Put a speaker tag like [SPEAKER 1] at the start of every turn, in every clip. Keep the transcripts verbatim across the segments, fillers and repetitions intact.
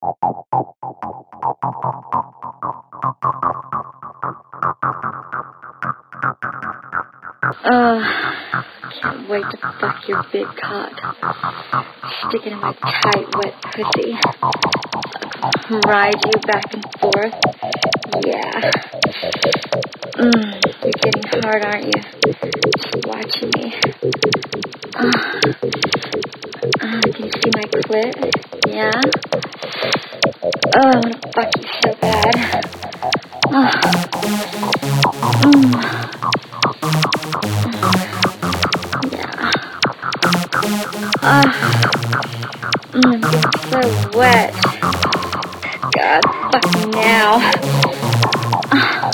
[SPEAKER 1] Uh, can't wait to fuck your big cock. Stick it in my tight, wet pussy. Ride you back and forth. Yeah. Mm, you're getting hard, aren't you? Just watching me. Uh, uh, can you see my clit? Yeah? Oh, I want to fuck you so bad. Uh, mm. Yeah. Uh, mm, I'm getting so wet. God, fuck me now. Uh.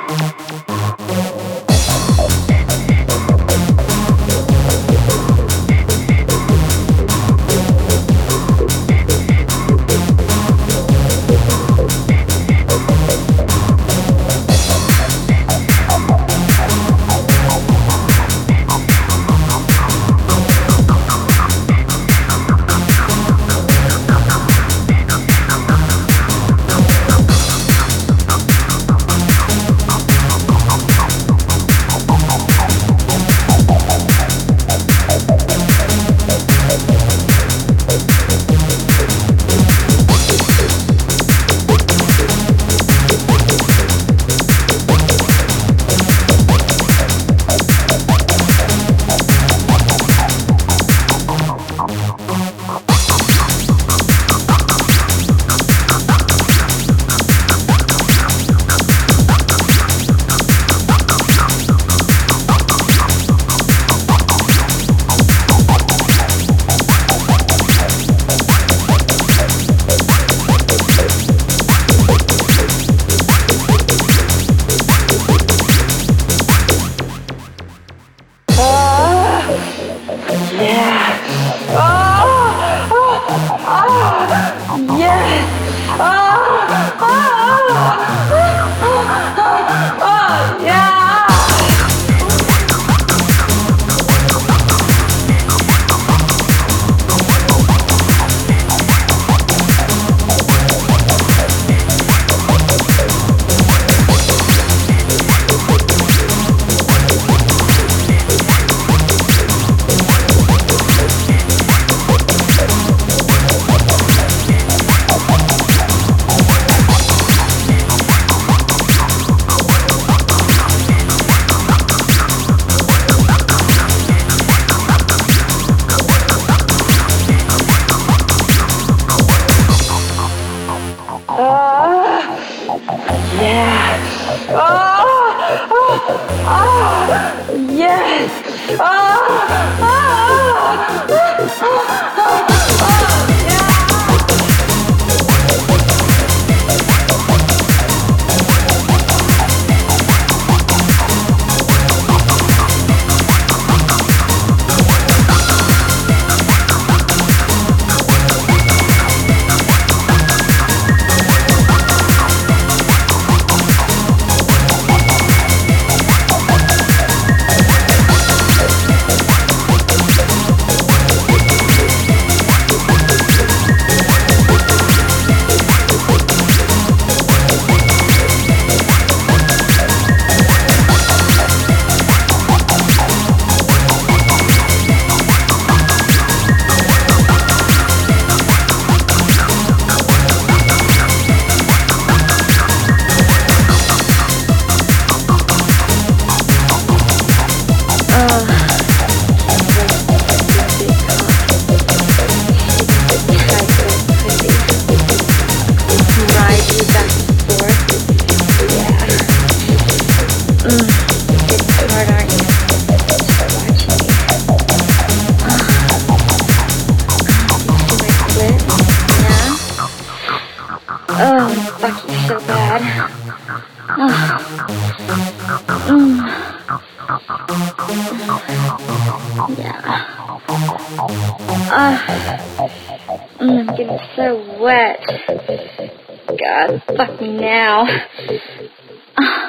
[SPEAKER 1] Mm, I'm getting so wet. God, fuck me now.